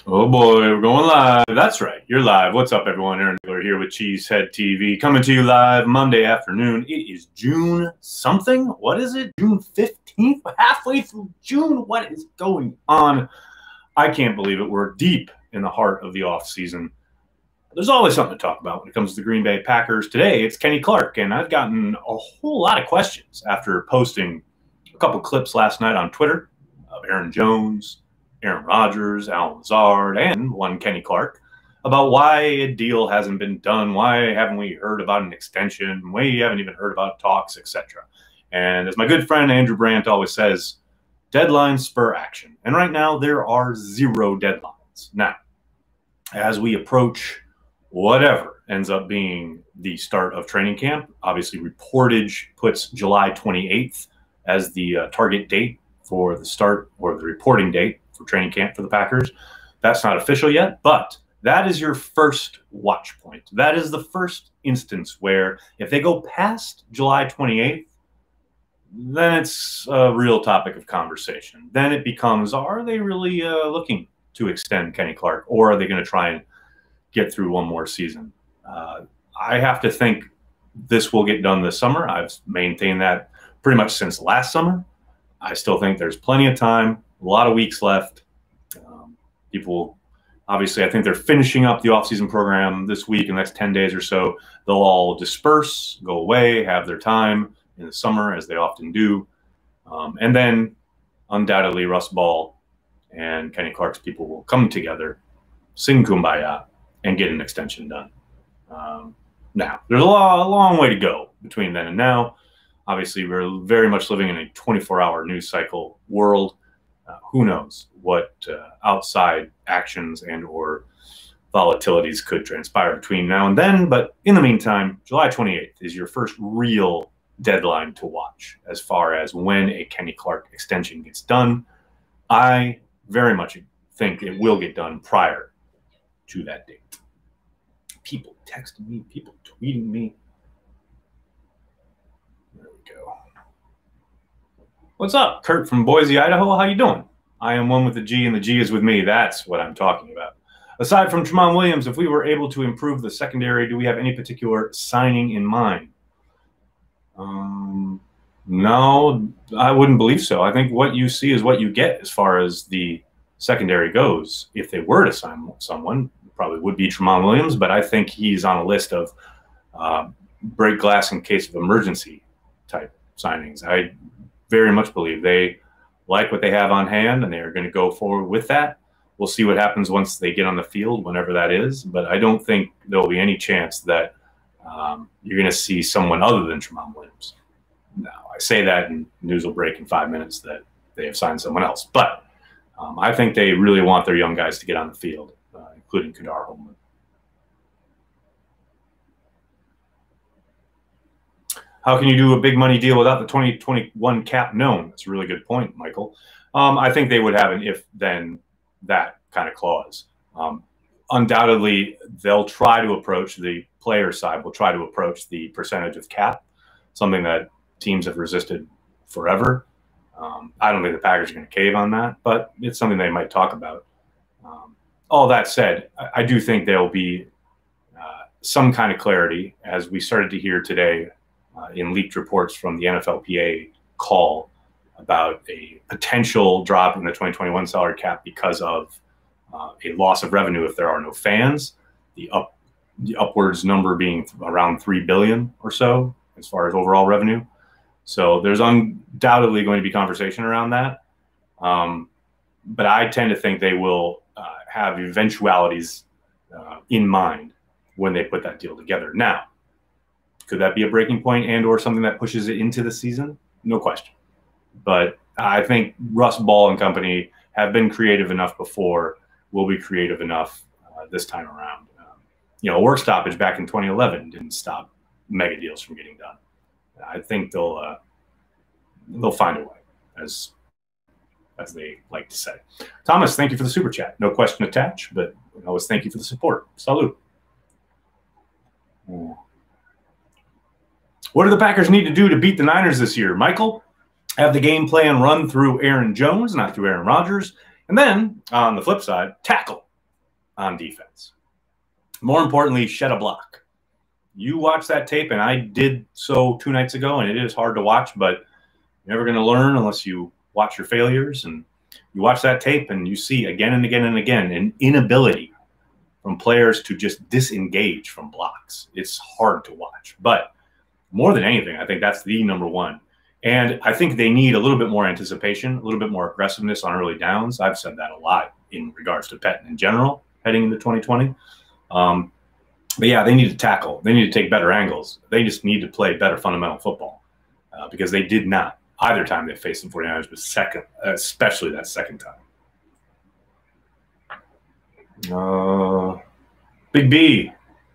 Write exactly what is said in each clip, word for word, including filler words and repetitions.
Oh boy, we're going live. That's right, you're live. What's up, everyone? Aaron Miller here with Cheesehead T V, coming to you live Monday afternoon. It is June something. What is it? June fifteenth? Halfway through June. What is going on? I can't believe it. We're deep in the heart of the off season. There's always something to talk about when it comes to the Green Bay Packers. Today, it's Kenny Clark, and I've gotten a whole lot of questions after posting a couple clips last night on Twitter of Aaron Jones, Aaron Rodgers, Allen Lazard, and one Kenny Clark about why a deal hasn't been done, why haven't we heard about an extension, why you haven't even heard about talks, et cetera. And as my good friend Andrew Brandt always says, deadlines spur action. And right now there are zero deadlines. Now, as we approach whatever ends up being the start of training camp, obviously reportage puts July twenty-eighth as the uh, target date for the start or the reporting date for training camp for the Packers. That's not official yet, but that is your first watch point. That is the first instance where if they go past July twenty-eighth, then it's a real topic of conversation. Then it becomes, are they really uh, looking to extend Kenny Clark, or are they going to try and get through one more season? Uh, I have to think this will get done this summer. I've maintained that pretty much since last summer. I still think there's plenty of time. A lot of weeks left. Um, people, obviously, I think they're finishing up the offseason program this week, in the next ten days or so. They'll all disperse, go away, have their time in the summer, as they often do. Um, and then, undoubtedly, Russ Ball and Kenny Clark's people will come together, sing Kumbaya, and get an extension done. Um, now, there's a, long, a long way to go between then and now. Obviously, we're very much living in a twenty-four hour news cycle world. Uh, who knows what uh, outside actions and or volatilities could transpire between now and then. But in the meantime, July twenty-eighth is your first real deadline to watch as far as when a Kenny Clark extension gets done. I very much think it will get done prior to that date. People texting me, people tweeting me. There we go. What's up, Kurt from Boise, Idaho? How you doing? I am one with the G, and the G is with me. That's what I'm talking about. Aside from Tramon Williams, if we were able to improve the secondary, do we have any particular signing in mind? Um, no, I wouldn't believe so. I think what you see is what you get as far as the secondary goes. If they were to sign someone, it probably would be Tramon Williams, but I think he's on a list of uh, break glass in case of emergency type signings. I very much believe they like what they have on hand, and they are going to go forward with that. We'll see what happens once they get on the field, whenever that is. But I don't think there will be any chance that um, you're going to see someone other than Tramon Williams. Now, I say that, and news will break in five minutes that they have signed someone else. But um, I think they really want their young guys to get on the field, uh, including Kadar Holman. How can you do a big money deal without the twenty twenty-one cap known? That's a really good point, Michael. Um, I think they would have an if-then that kind of clause. Um, undoubtedly, they'll try to approach the player side, will try to approach the percentage of cap, something that teams have resisted forever. Um, I don't think the Packers are going to cave on that, but it's something they might talk about. Um, all that said, I, I do think there will be uh, some kind of clarity, as we started to hear today, Uh, in leaked reports from the N F L P A call about a potential drop in the twenty twenty-one salary cap because of uh, a loss of revenue if there are no fans, the up the upwards number being around three billion dollars or so as far as overall revenue. So there's undoubtedly going to be conversation around that. Um, but I tend to think they will uh, have eventualities uh, in mind when they put that deal together. Now, could that be a breaking point and or something that pushes it into the season? No question. But I think Russ Ball and company have been creative enough before, will be creative enough uh, this time around. Um, you know, a work stoppage back in twenty eleven didn't stop mega deals from getting done. I think they'll uh, they'll find a way, as as they like to say. Thomas, thank you for the super chat. No question attached, but I always thank you for the support. Salute. Yeah. What do the Packers need to do to beat the Niners this year? Michael, have the game plan run through Aaron Jones, not through Aaron Rodgers. And then, on the flip side, tackle. on defense. More importantly, shed a block. You watch that tape, and I did so two nights ago, and it is hard to watch, but you're never going to learn unless you watch your failures. And you watch that tape, and you see again and again and again an inability from players to just disengage from blocks. It's hard to watch. But more than anything, I think that's the number one. And I think they need a little bit more anticipation, a little bit more aggressiveness on early downs. I've said that a lot in regards to Pettine in general heading into twenty twenty. Um, but yeah, they need to tackle. They need to take better angles. They just need to play better fundamental football uh, because they did not either time they faced the forty-niners, but second, especially that second time. Uh, Big B.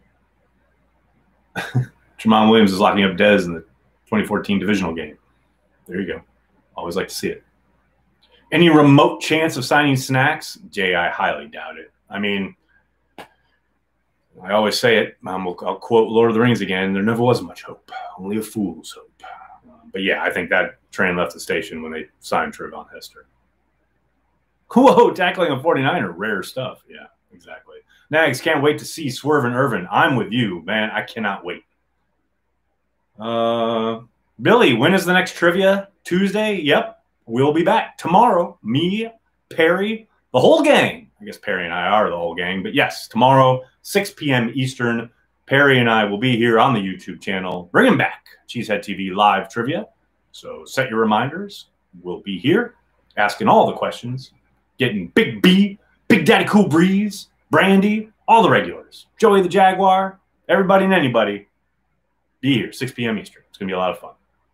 Jamal Williams is locking up Dez in the twenty fourteen divisional game. There you go. Always like to see it. Any remote chance of signing Snacks? Jay, I highly doubt it. I mean, I always say it. Um, I'll quote Lord of the Rings again. There never was much hope. Only a fool's hope. Uh, but yeah, I think that train left the station when they signed Trevon Hester. Whoa, tackling a forty-niner. Rare stuff. Yeah, exactly. Nags, can't wait to see Swerve and Irvin. I'm with you, man. I cannot wait. Uh, Billy, when is the next trivia? Tuesday? Yep. We'll be back tomorrow. Me, Perry, the whole gang. I guess Perry and I are the whole gang. But yes, tomorrow, six p m Eastern, Perry and I will be here on the YouTube channel, bringing back Cheesehead T V live trivia. So set your reminders. We'll be here asking all the questions, getting Big B, Big Daddy Cool Breeze, Brandy, all the regulars, Joey the Jaguar, everybody and anybody. Be here, six p m Eastern. It's going to be a lot of fun.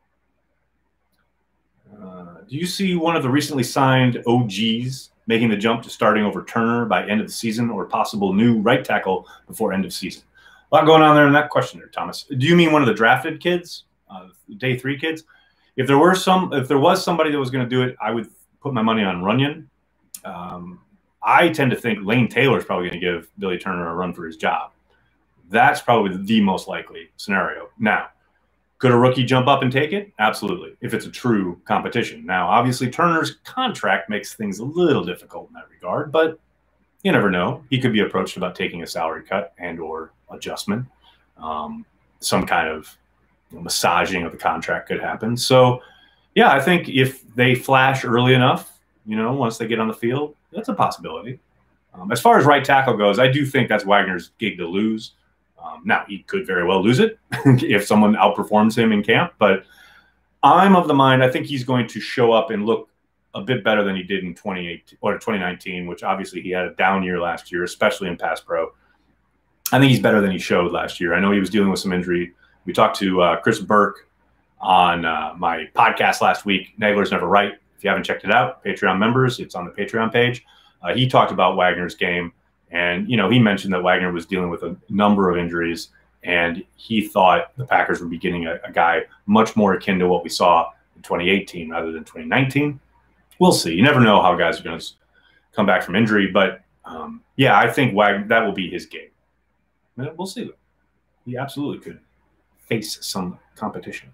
Uh, do you see one of the recently signed O Gs making the jump to starting over Turner by end of the season, or possible new right tackle before end of season? A lot going on there in that question there, Thomas. Do you mean one of the drafted kids, uh, day three kids? If there were some, if there was somebody that was going to do it, I would put my money on Runyon. Um, I tend to think Lane Taylor is probably going to give Billy Turner a run for his job. That's probably the most likely scenario. Now, could a rookie jump up and take it? Absolutely, if it's a true competition. Now, obviously, Turner's contract makes things a little difficult in that regard, but you never know. He could be approached about taking a salary cut and or adjustment. Um, some kind of you know, massaging of the contract could happen. So, yeah, I think if they flash early enough, you know, once they get on the field, that's a possibility. Um, as far as right tackle goes, I do think that's Wagner's gig to lose. Um, now, he could very well lose it if someone outperforms him in camp, but I'm of the mind I think he's going to show up and look a bit better than he did in twenty eighteen or twenty nineteen, which obviously he had a down year last year, especially in pass pro. I think he's better than he showed last year. I know he was dealing with some injury. We talked to uh, Chris Burke on uh, my podcast last week, Nagler's Never Right. If you haven't checked it out, Patreon members, it's on the Patreon page. Uh, he talked about Wagner's game. And, you know, he mentioned that Wagner was dealing with a number of injuries, and he thought the Packers would be getting a, a guy much more akin to what we saw in twenty eighteen rather than twenty nineteen. We'll see. You never know how guys are going to come back from injury. But, um, yeah, I think Wagner, that will be his game. We'll see. He absolutely could face some competition.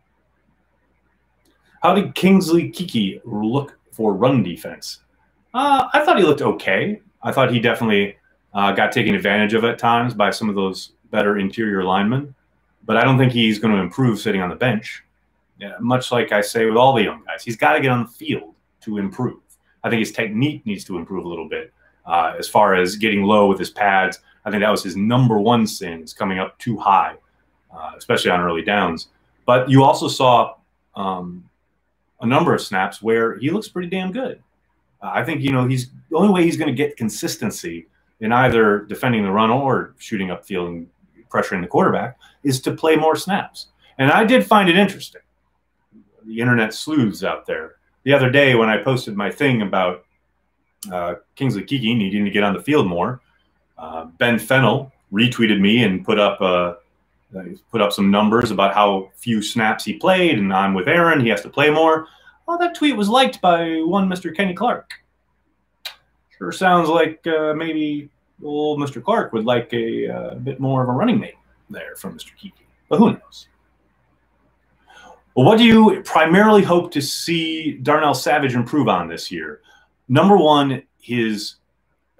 How did Kingsley Keke look for run defense? Uh, I thought he looked okay. I thought he definitely uh, got taken advantage of at times by some of those better interior linemen. But I don't think he's going to improve sitting on the bench. Yeah, much like I say with all the young guys, he's got to get on the field to improve. I think his technique needs to improve a little bit. Uh, as far as getting low with his pads, I think that was his number one sin, is coming up too high, uh, especially on early downs. But you also saw um, a number of snaps where he looks pretty damn good. I think, you know, he's the only way he's going to get consistency in either defending the run or shooting upfield and pressuring the quarterback is to play more snaps. And I did find it interesting. The internet sleuths out there. The other day when I posted my thing about uh, Kingsley Keke needing to get on the field more, uh, Ben Fennell retweeted me and put up uh, put up some numbers about how few snaps he played, and I'm with Aaron, he has to play more. Well, that tweet was liked by one Mister Kenny Clark. Sure sounds like uh, maybe old Mister Clark would like a uh, bit more of a running mate there from Mister Keke. But who knows? Well, what do you primarily hope to see Darnell Savage improve on this year? Number one, his uh,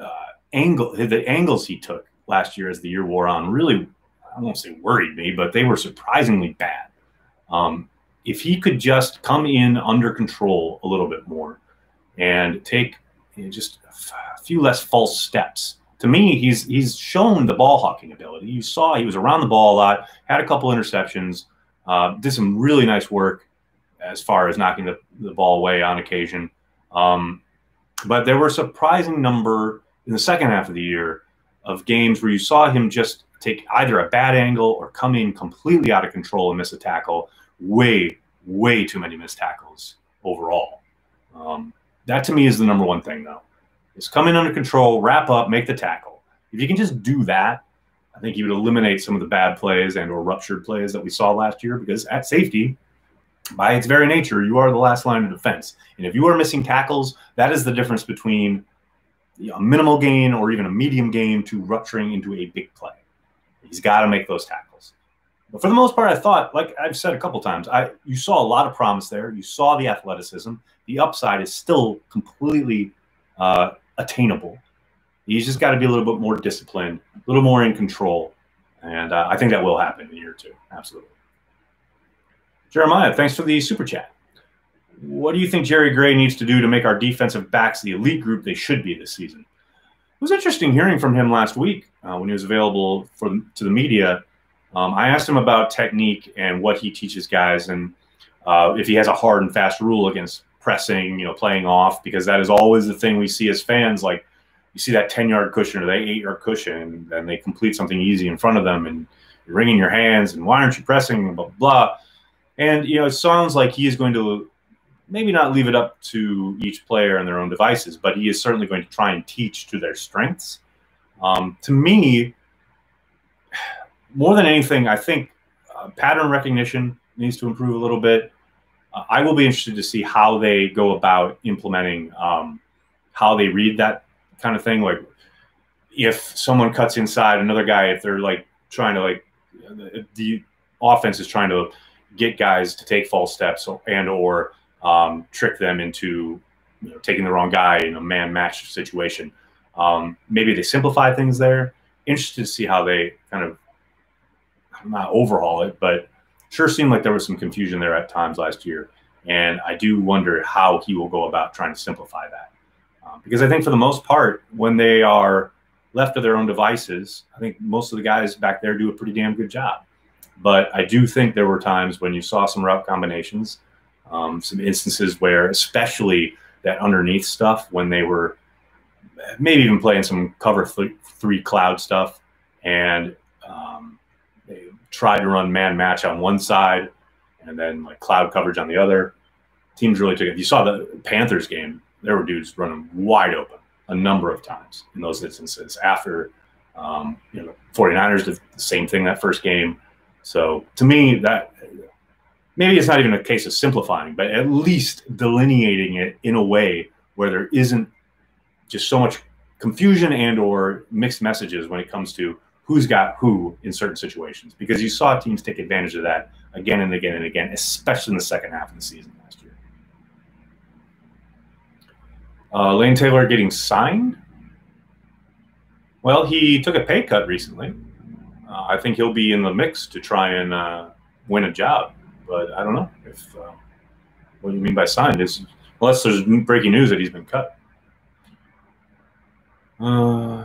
angle, the angles he took last year as the year wore on really, I won't say worried me, but they were surprisingly bad. Um, if he could just come in under control a little bit more and take you know, just a few less false steps. To me, he's he's shown the ball hawking ability. You saw he was around the ball a lot, had a couple interceptions, uh, did some really nice work as far as knocking the, the ball away on occasion. Um, but there were a surprising number in the second half of the year of games where you saw him just take either a bad angle or come in completely out of control and miss a tackle. Way, way too many missed tackles overall. Um, that to me is the number one thing, though. Is come in under control, wrap up, make the tackle. If you can just do that, I think you would eliminate some of the bad plays and or ruptured plays that we saw last year, because at safety, by its very nature, you are the last line of defense. And if you are missing tackles, that is the difference between a minimal gain or even a medium gain to rupturing into a big play. He's got to make those tackles. But for the most part, I thought, like I've said a couple times, I you saw a lot of promise there. You saw the athleticism. The upside is still completely uh, attainable. He's just got to be a little bit more disciplined, a little more in control. And uh, I think that will happen in year two. Absolutely. Jeremiah, thanks for the super chat. What do you think Jerry Gray needs to do to make our defensive backs the elite group they should be this season? It was interesting hearing from him last week uh, when he was available for the, to the media. Um, I asked him about technique and what he teaches guys, and uh, if he has a hard and fast rule against pressing, you know, playing off, because that is always the thing we see as fans. Like, you see that ten-yard cushion or that eight-yard cushion, and they complete something easy in front of them, and you're wringing your hands, and why aren't you pressing, blah, blah, blah. And, you know, it sounds like he is going to maybe not leave it up to each player and their own devices, but he is certainly going to try and teach to their strengths. Um, to me, more than anything, I think uh, pattern recognition needs to improve a little bit. Uh, I will be interested to see how they go about implementing um, how they read that kind of thing. Like, if someone cuts inside another guy, if they're like trying to like the offense is trying to get guys to take false steps and or um, trick them into you know, taking the wrong guy in a man match situation. Um, maybe they simplify things there. Interested to see how they kind of not overhaul it, but sure seemed like there was some confusion there at times last year. And I do wonder how he will go about trying to simplify that. Um, because I think for the most part, when they are left to their own devices, I think most of the guys back there do a pretty damn good job. But I do think there were times when you saw some route combinations, um, some instances where, especially that underneath stuff, when they were maybe even playing some cover th three cloud stuff, and um, they tried to run man match on one side and then like cloud coverage on the other. Teams really took it. You saw the Panthers game, there were dudes running wide open a number of times in those instances. After um, you know, forty-niners did the same thing that first game. So to me, that maybe it's not even a case of simplifying, but at least delineating it in a way where there isn't just so much confusion and or mixed messages when it comes to who's got who in certain situations. Because you saw teams take advantage of that again and again and again, especially in the second half of the season last year. Uh, Lane Taylor getting signed? Well, he took a pay cut recently. Uh, I think he'll be in the mix to try and uh, win a job. But I don't know if uh, what do you mean by signed is, unless there's breaking news that he's been cut. Uh,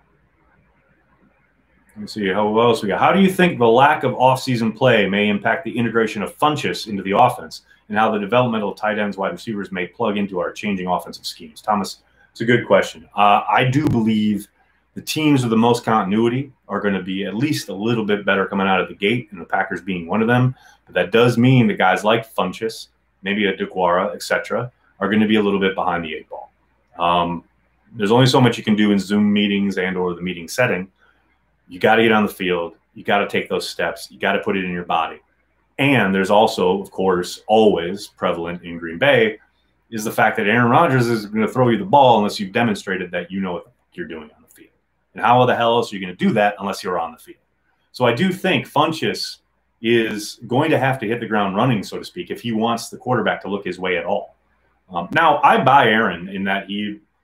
let's see, how what else we got? How do you think the lack of off-season play may impact the integration of Funchess into the offense, and how the developmental tight ends, wide receivers may plug into our changing offensive schemes? Thomas, it's a good question. Uh, I do believe the teams with the most continuity are going to be at least a little bit better coming out of the gate, and the Packers being one of them. But that does mean the guys like Funchess, maybe a DeGuara, et cetera, are going to be a little bit behind the eight ball. Um, there's only so much you can do in Zoom meetings and or the meeting setting. You got to get on the field. You got to take those steps. You got to put it in your body. And there's also, of course, always prevalent in Green Bay is the fact that Aaron Rodgers is going to throw you the ball unless you've demonstrated that you know what you're doing on the field. And how the hell else are you going to do that unless you're on the field? So I do think Funchess is going to have to hit the ground running, so to speak, if he wants the quarterback to look his way at all. Um, now, I buy Aaron in that he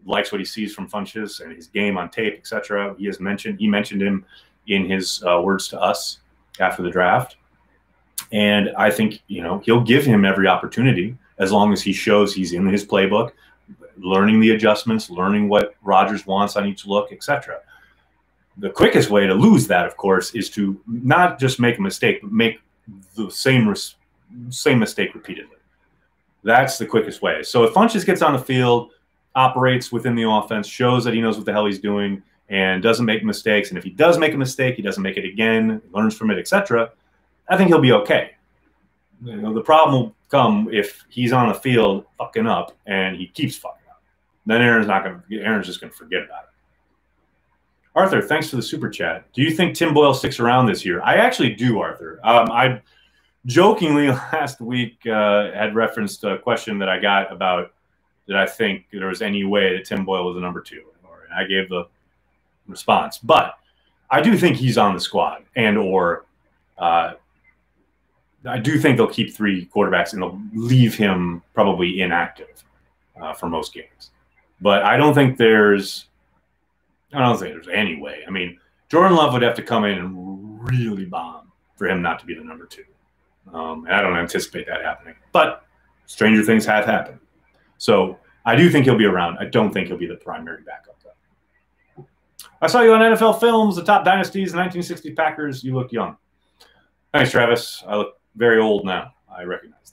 likes what he sees from Funchess and his game on tape, et cetera. He has mentioned he mentioned him in his uh, words to us after the draft, and I think you know he'll give him every opportunity as long as he shows he's in his playbook, learning the adjustments, learning what Rodgers wants on each look, et cetera. The quickest way to lose that, of course, is to not just make a mistake, but make the same same mistake repeatedly. That's the quickest way. So if Funchess gets on the field, operates within the offense, shows that he knows what the hell he's doing, and doesn't make mistakes, and if he does make a mistake, he doesn't make it again, learns from it, et cetera, I think he'll be okay. You know, the problem will come if he's on the field fucking up and he keeps fucking up. Then Aaron's not going to. Aaron's just going to forget about it. Arthur, thanks for the super chat. Do you think Tim Boyle sticks around this year? I actually do, Arthur. Um, I jokingly last week uh, had referenced a question that I got about that I think there was any way that Tim Boyle was the number two, or I gave the response. But I do think he's on the squad, and or uh, I do think they'll keep three quarterbacks and they'll leave him probably inactive uh, for most games. But I don't think there's I don't think there's any way. I mean, Jordan Love would have to come in and really bomb for him not to be the number two. Um, and I don't anticipate that happening. But stranger things have happened. So I do think he'll be around. I don't think he'll be the primary backup, though. I saw you on N F L Films, the top dynasties, the nineteen sixty Packers. You look young. Thanks, Travis. I look very old now. I recognize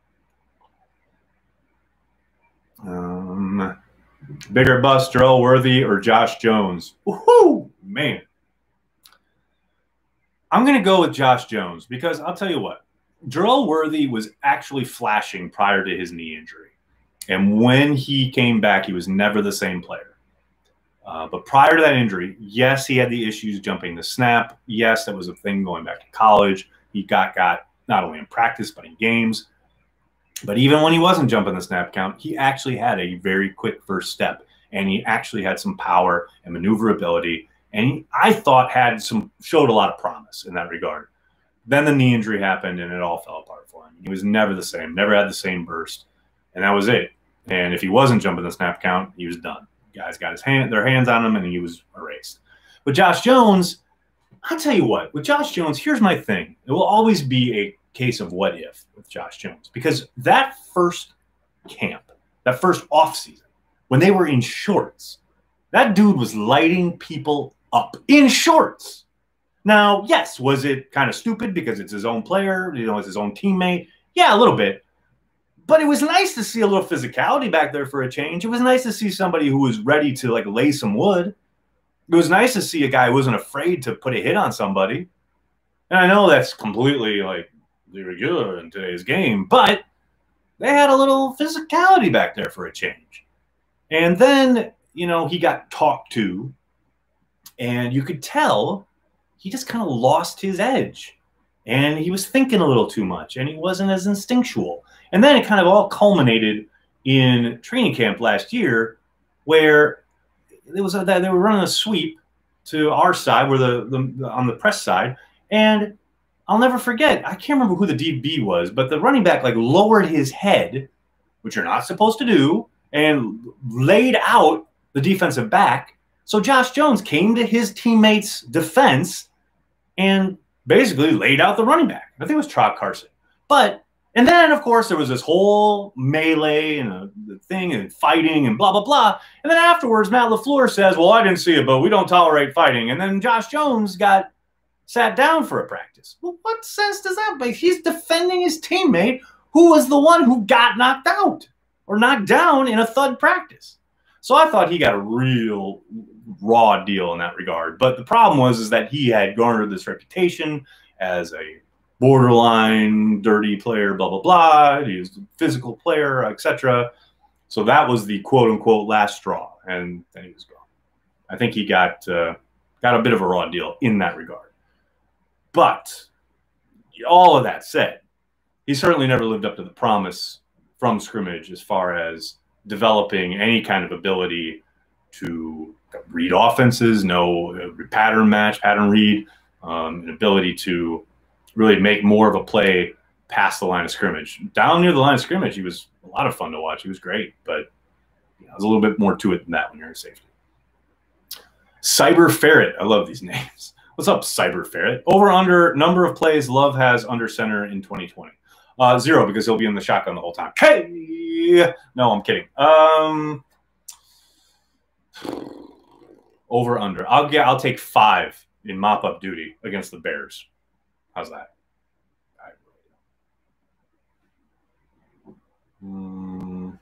that. Um, bigger bust, Jerel Worthy or Josh Jones? Woohoo, man. I'm going to go with Josh Jones because I'll tell you what. Jerel Worthy was actually flashing prior to his knee injury. And when he came back, he was never the same player. Uh, but prior to that injury, yes, he had the issues jumping the snap. Yes, that was a thing going back to college. He got got not only in practice, but in games. But even when he wasn't jumping the snap count, he actually had a very quick first step. And he actually had some power and maneuverability. And he, I thought, had some showed a lot of promise in that regard. Then the knee injury happened, and it all fell apart for him. He was never the same, never had the same burst. And that was it. And if he wasn't jumping the snap count, he was done. Guys got his hand, their hands on him, and he was erased. But Josh Jones, I'll tell you what, with Josh Jones, here's my thing. It will always be a case of what if with Josh Jones. Because that first camp, that first offseason, when they were in shorts, that dude was lighting people up in shorts. Now, yes, was it kind of stupid because it's his own player, you know, it's his own teammate? Yeah, a little bit. But it was nice to see a little physicality back there for a change. It was nice to see somebody who was ready to, like, lay some wood. It was nice to see a guy who wasn't afraid to put a hit on somebody. And I know that's completely, like, regular in today's game, but they had a little physicality back there for a change. And then, you know, he got talked to, and you could tell he just kind of lost his edge. And he was thinking a little too much, and he wasn't as instinctual. And then it kind of all culminated in training camp last year, where there was a, they were running a sweep to our side, where the, the on the press side, and I'll never forget. I can't remember who the D B was, but the running back like lowered his head, which you're not supposed to do, and laid out the defensive back. So Josh Jones came to his teammates' defense and basically laid out the running back. I think it was Trout Carson, but. And then, of course, there was this whole melee and a, the thing and fighting and blah, blah, blah. And then afterwards, Matt LaFleur says, well, I didn't see it, but we don't tolerate fighting. And then Josh Jones got sat down for a practice. Well, what sense does that make? He's defending his teammate who was the one who got knocked out or knocked down in a thud practice. So I thought he got a real raw deal in that regard. But the problem was is that he had garnered this reputation as a borderline dirty player, blah, blah, blah. He was a physical player, et cetera. So that was the quote-unquote last straw, and then he was gone. I think he got uh, got a bit of a raw deal in that regard. But all of that said, he certainly never lived up to the promise from scrimmage as far as developing any kind of ability to read offenses, know pattern match, pattern read, um, an ability to really make more of a play past the line of scrimmage. Down near the line of scrimmage, he was a lot of fun to watch. He was great, but you know, there's a little bit more to it than that when you're a safety. Cyber Ferret. I love these names. What's up, Cyber Ferret? Over under number of plays Love has under center in twenty twenty. Uh, zero, because he'll be in the shotgun the whole time. Hey, no, I'm kidding. Um, over under. I'll get. I'll take five in mop up duty against the Bears. How's that? Mm.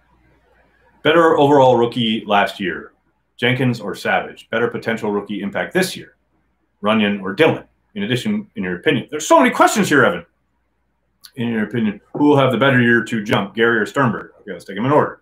Better overall rookie last year, Jenkins or Savage? Better potential rookie impact this year, Runyan or Dillon? In addition, in your opinion, there's so many questions here, Evan. In your opinion, who will have the better year to jump, Gary or Sternberger? Okay, let's take them in order.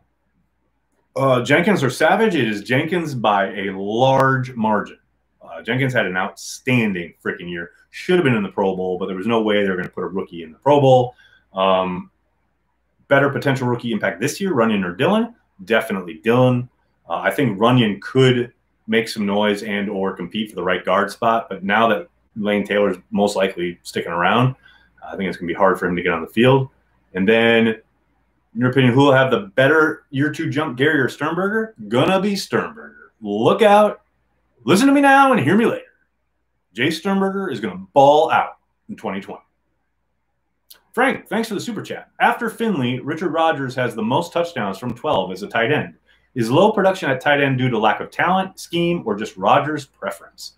Uh, Jenkins or Savage? It is Jenkins by a large margin. Uh, Jenkins had an outstanding freaking year. Should have been in the Pro Bowl, but there was no way they were going to put a rookie in the Pro Bowl. Um, better potential rookie impact this year, Runyan or Dillon? Definitely Dillon. Uh, I think Runyan could make some noise and or compete for the right guard spot, but now that Lane Taylor's most likely sticking around, I think it's going to be hard for him to get on the field. And then, in your opinion, who will have the better year two jump, Gary or Sternberger? Gonna be Sternberger. Look out. Listen to me now and hear me later. Jay Sternberger is going to ball out in twenty twenty. Frank, thanks for the super chat. After Finley, Richard Rodgers has the most touchdowns from twelve as a tight end. Is low production at tight end due to lack of talent, scheme, or just Rodgers' preference?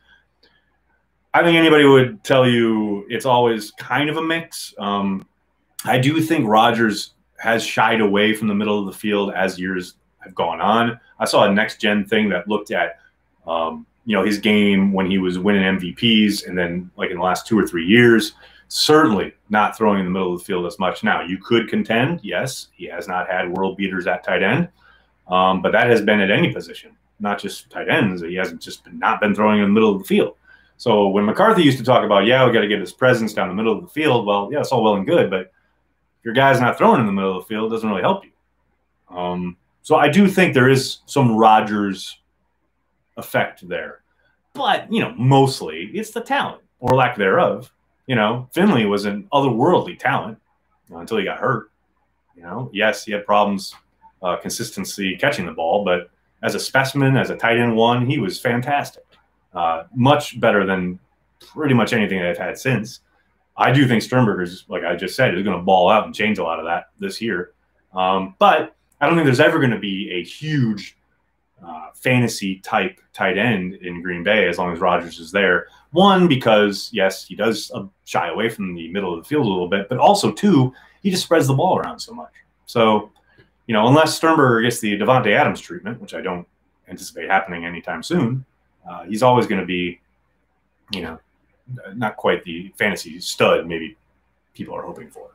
I think anybody would tell you it's always kind of a mix. Um, I do think Rodgers has shied away from the middle of the field as years have gone on. I saw a next-gen thing that looked at um, you know, his game when he was winning M V Ps and then like in the last two or three years. Certainly not throwing in the middle of the field as much now. You could contend, yes, he has not had world beaters at tight end, um, but that has been at any position, not just tight ends. He hasn't just been, not been throwing in the middle of the field. So when McCarthy used to talk about, yeah, we got to get his presence down the middle of the field, well, yeah, it's all well and good, but if your guy's not throwing in the middle of the field, it doesn't really help you. Um, so I do think there is some Rodgers effect there. But, you know, mostly it's the talent or lack thereof. You know, Finley was an otherworldly talent uh, until he got hurt. You know, yes, he had problems, uh, consistency catching the ball, but as a specimen, as a tight end one, he was fantastic. Uh, much better than pretty much anything that I've had since. I do think Sternberger's, like I just said, is going to ball out and change a lot of that this year. Um, but I don't think there's ever going to be a huge uh, fantasy type tight end in Green Bay as long as Rodgers is there. One, because, yes, he does uh, shy away from the middle of the field a little bit, but also, two, he just spreads the ball around so much. So, you know, unless Sternberger gets the Davante Adams treatment, which I don't anticipate happening anytime soon, uh, he's always going to be, you know, not quite the fantasy stud maybe people are hoping for.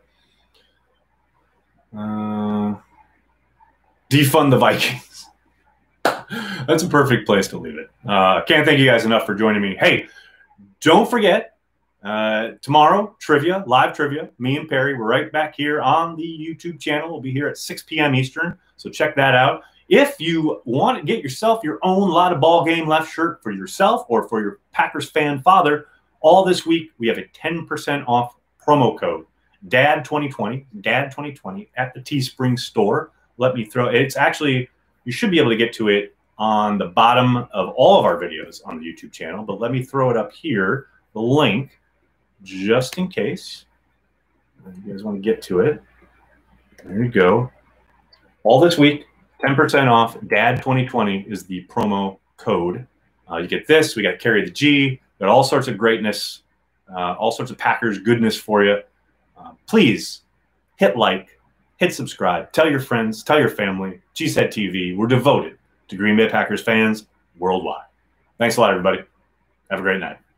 Uh, defund the Vikings. That's a perfect place to leave it. Uh, can't thank you guys enough for joining me. Hey, don't forget, uh, tomorrow, trivia, live trivia. Me and Perry, we're right back here on the YouTube channel. We'll be here at six P M Eastern, so check that out. If you want to get yourself your own Lot of Ball Game Left shirt for yourself or for your Packers fan father, all this week we have a ten percent off promo code, D A D twenty twenty, D A D twenty twenty at the Teespring store. Let me throw it's actually, you should be able to get to it on the bottom of all of our videos on the YouTube channel, but let me throw it up here, the link, just in case you guys want to get to it. There you go. All this week, ten percent off, D A D twenty twenty is the promo code. Uh, you get this, we got Carry the G, got all sorts of greatness, uh, all sorts of Packers goodness for you. Uh, please hit like, hit subscribe, tell your friends, tell your family. Cheesehead T V, we're devoted to Green Bay Packers fans worldwide. Thanks a lot, everybody. Have a great night.